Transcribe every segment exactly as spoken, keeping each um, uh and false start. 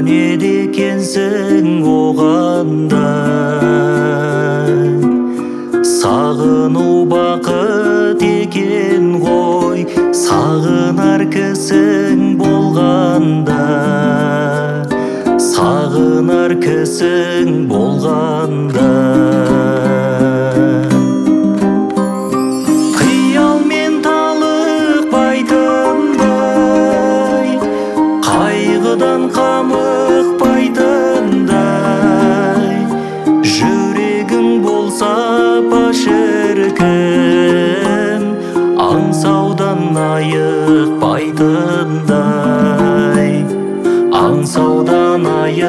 көнеді екенсің оғандай. Сағыну бақыт екен ғой, сағынар кісің болғанда, сағынар кісің болғанда. Қиялмен талықпайтындай, қайғыдан қамықпайтындай, жүрегің болса шіркін, аңсаудан айықпайтындай, аңсаудан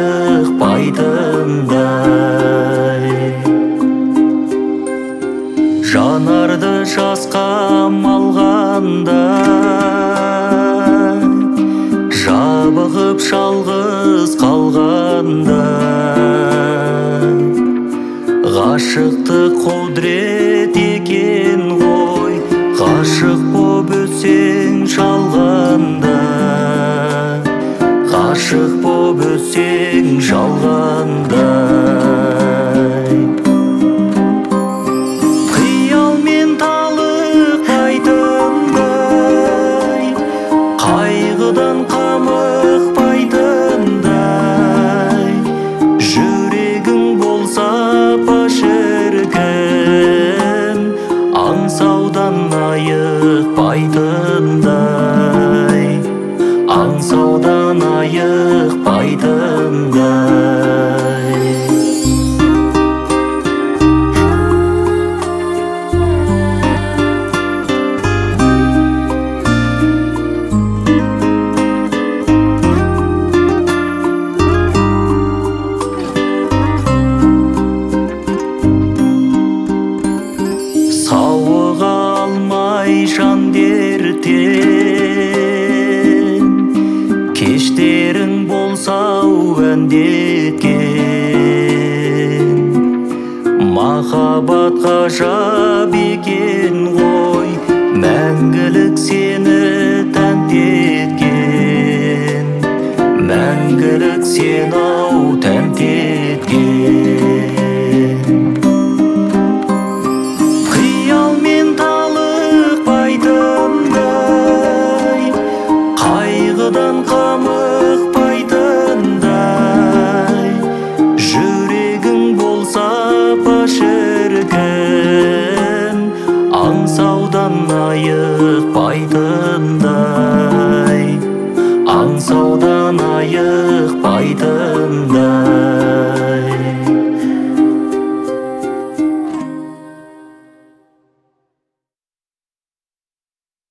айықпайтындай. Жанарды жасқа малғанда, жабығып жалғыз қалғанда, ғашықтық құдірет екен ғой, ғашық боп өтсең жалғанда, ғашық боп өтсең жалғанда. Қиялмен талықпайтындай, қайғыдан қамықпайтындай, жүрегің болса шіркін, аңсаудан айықпайтындай, аңсаудан айықпайтындай. Сауыға алмай жан дерттен, кештерің болса-ау әндеткен. Махаббат ғажап екен ғой, мәңгілік сені тәнті еткен, мәңгілік сені-ау тәнті еткен. Қиялмен талықпайтындай, қайғыдан қамық